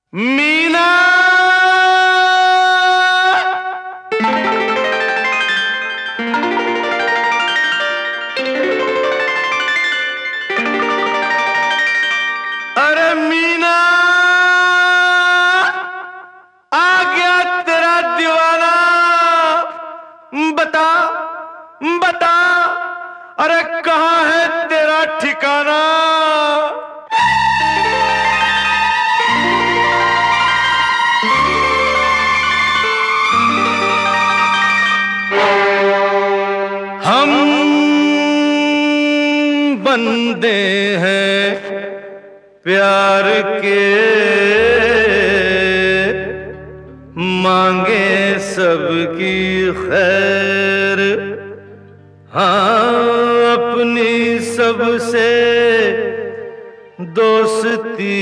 मीना अरे मीना आ गया तेरा दीवाना। बता बता अरे कहाँ है तेरा ठिकाना। हम बंदे हैं प्यार के, मांगे सबकी खैर। हाँ अपनी सबसे दोस्ती,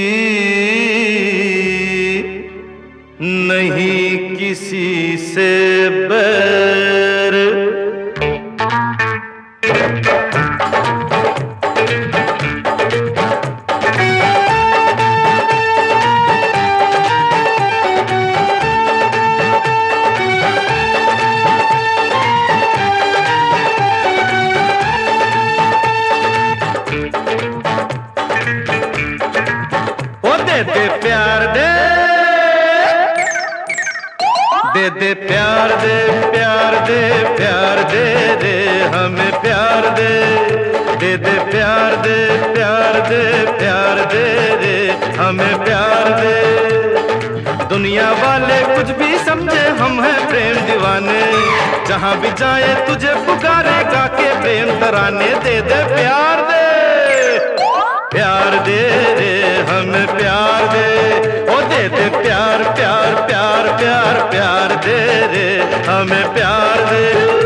नहीं किसी से बैर। दे दे प्यार दे प्यार दे प्यार दे प्यार दे दे हमें प्यार दे प्यार दे प्यार दे प्यार दे दे हमें प्यार दे। दुनिया वाले कुछ भी समझे हम हैं प्रेम दीवाने, जहां भी जाए तुझे पुकारे गा के प्रेम तराने। दे दे प्यार दे रे हमें प्यार दे। ओ दे दे प्यार प्यार प्यार प्यार प्यार दे रे हमें प्यार दे।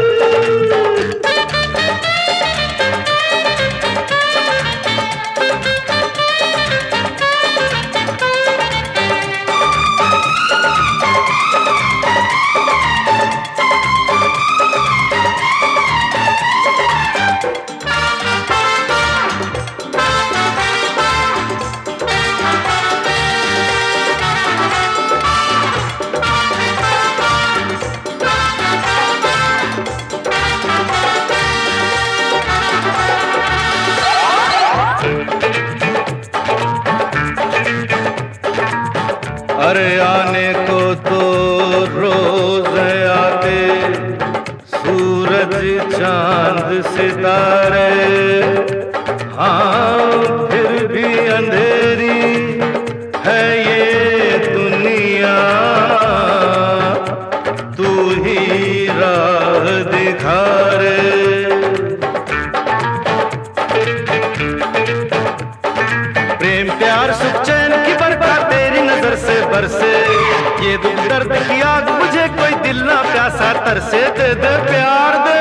अरे आने को तो रोज आते सूरज चांद सितारे। हाँ फिर भी अंधेरी है ये दुनिया, तू ही राह दिखा रे। प्रेम प्यार सुख चैन की बरकत तेरी नजर से बरसे। ये दुख दर्द की आग मुझे कोई दिल ना प्यासा तरसे। दे दे प्यार दे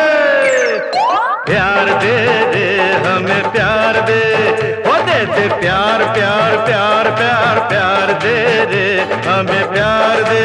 दे हमें प्यार दे। ओ दे दे प्यार प्यार प्यार प्यार प्यार दे दे हमें प्यार दे।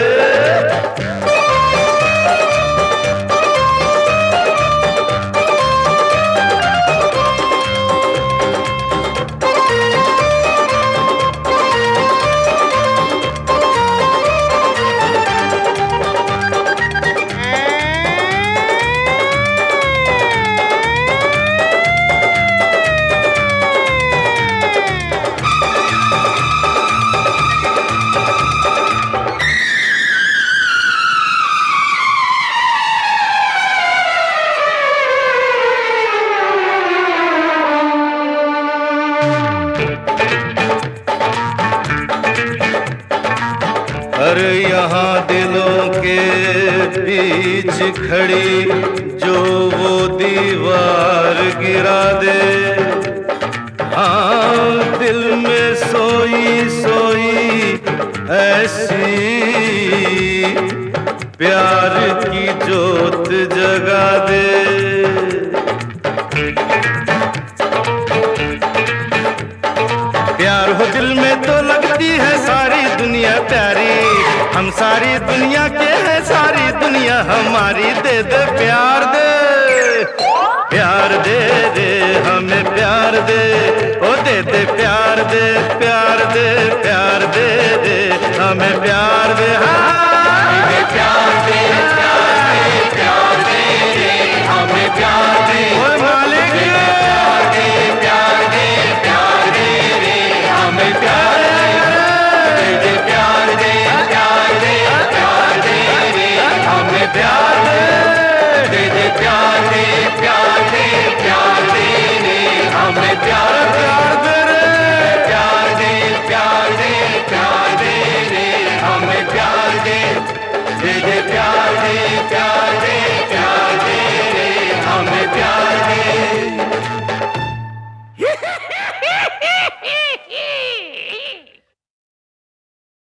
अरे यहाँ दिलों के बीच खड़ी जो वो दीवार गिरा दे। हाँ दिल में सोई सोई ऐसी प्यार की जोत जगा दे। प्यार हो दिल में तो लगती है सारी दुनिया प्यारी। हम सारी दुनिया के हैं सारी दुनिया हमारी। दे दे प्यार दे रे हमें प्यार दे। ओ दे दे प्यार दे प्यार दे प्यार दे दे हमें प्यार दे, दे प्यार दे, प्यार दे रे, हमें प्यार दे। ओए मालिक प्यार दे, प्यार दे, प्यार दे रे, हमें प्यार दे। दे प्यार दे, प्यार दे, प्यार दे रे, हमें प्यार दे। दे प्यार दे, प्यार दे, प्यार दे रे, हमें प्यार दे। प्यार दे रे, प्यार दे, प्यार दे, प्यार दे रे, हमें प्यार दे। दे प्यार दे, प्यार